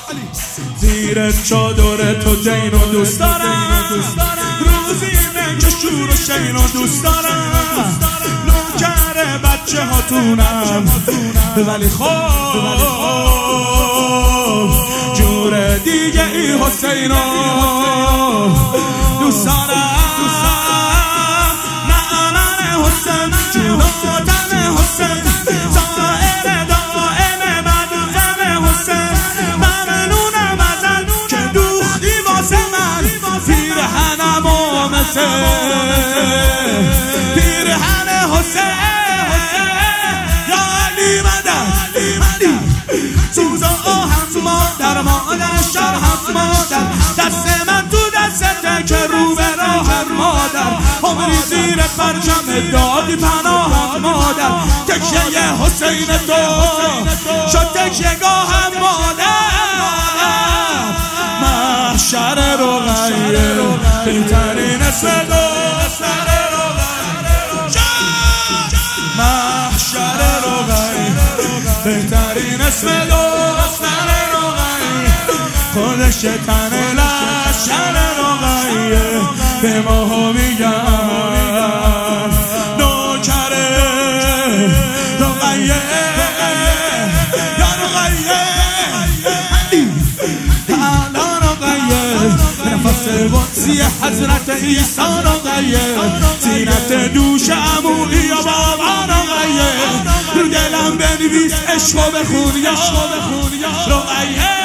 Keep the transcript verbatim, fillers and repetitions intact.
زیر چادر تو دین و دوست دارم، روزی که شور و شین و دوست دارم، نوکر بچه هاتونم ولی خوب جور دیگه ای حسینو دوست دارم. نه من حسین جوناتم حسین، زائر دائم مدفن حسین، ممنونم ازت که دوختی واسه من پیرهنم و مثل پیرهن حسین. یا علی مدد سوز و آهم مادر، مادر شرحم مادر، دست من تو دسته که رو به راهم مادر، عمری زیر پرچم دادی پناهم مادر، تکیه حسین تو شد تکیه گاهم مادر. محشر رقیه بهترین اسم دو، محشر رقیه بهترین اسم دو، خودش تن لشکر رقیه به ما میگن نوکر رقیه. یا رقیه اعلا رقیه، نفس قدسی حضرت عیسی رقیه، زینت دوش عمویی و بابا رقیه، رو دلم بنویس عشق و بخون یا رقیه.